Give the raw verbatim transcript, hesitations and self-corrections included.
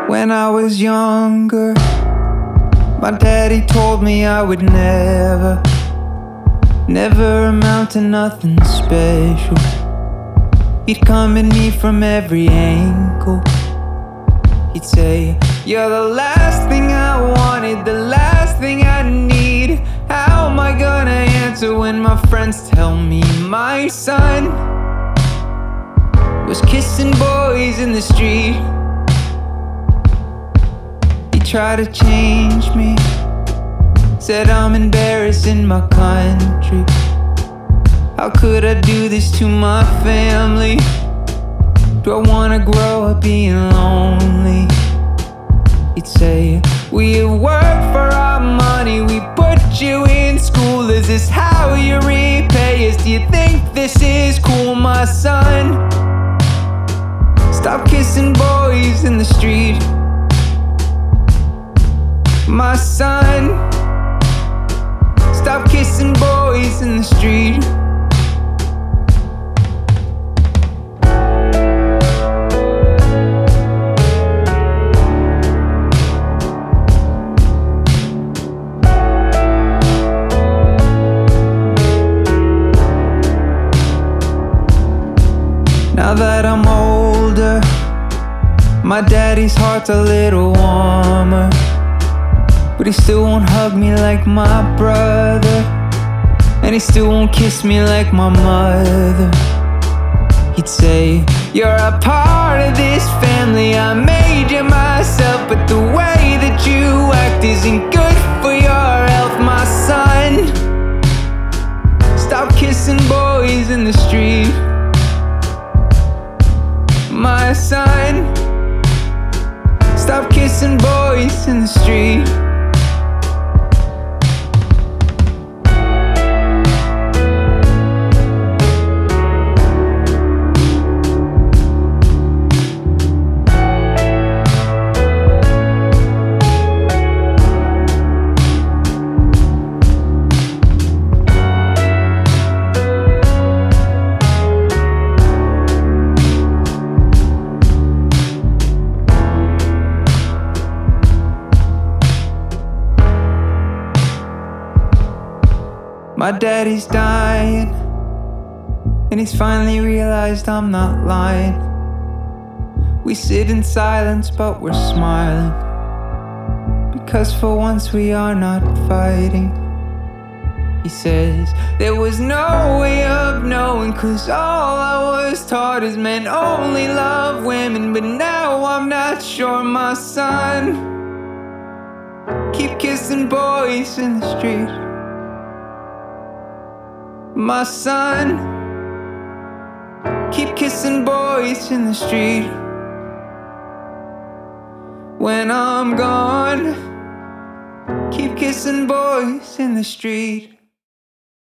When I was younger, my daddy told me I would never, never amount to nothing special. He'd come at me from every angle. He'd say, you're the last thing I wanted, the last thing I need. How am I gonna answer when my friends tell me my son was kissing boys in the street? He tried to change me, said I'm embarrassing my country. How could I do this to my family? Do I wanna grow up being lonely? He'd say, we work for our money, we put you in school. Is this how you repay us? Do you think this is cool, my son? Stop kissing boys in the street, my son. Stop kissing boys in the street. Now that I'm older, my daddy's heart's a little warmer, but he still won't hug me like my brother, and he still won't kiss me like my mother. He'd say, you're a part of this family, I made you myself, but the way that you act isn't good for your health, my son. Stop kissing boys in the street, my son. Stop kissing boys in the street. My daddy's dying, and he's finally realized I'm not lying. We sit in silence, but we're smiling, because for once we are not fighting. He says, there was no way of knowing, cause all I was taught is men only love women. But now I'm not sure, my son. Keep kissing boys in the street, my son. Keep kissing boys in the street. When I'm gone, keep kissing boys in the street.